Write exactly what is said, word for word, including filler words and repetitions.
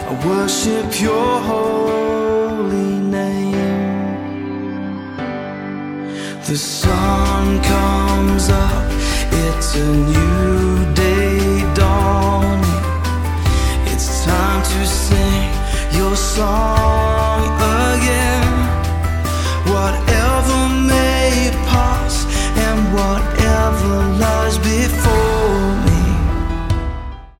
I worship your holy name. The sun comes up, it's a new day dawning. It's time to sing your song again. Whatever may pass and whatever lies before,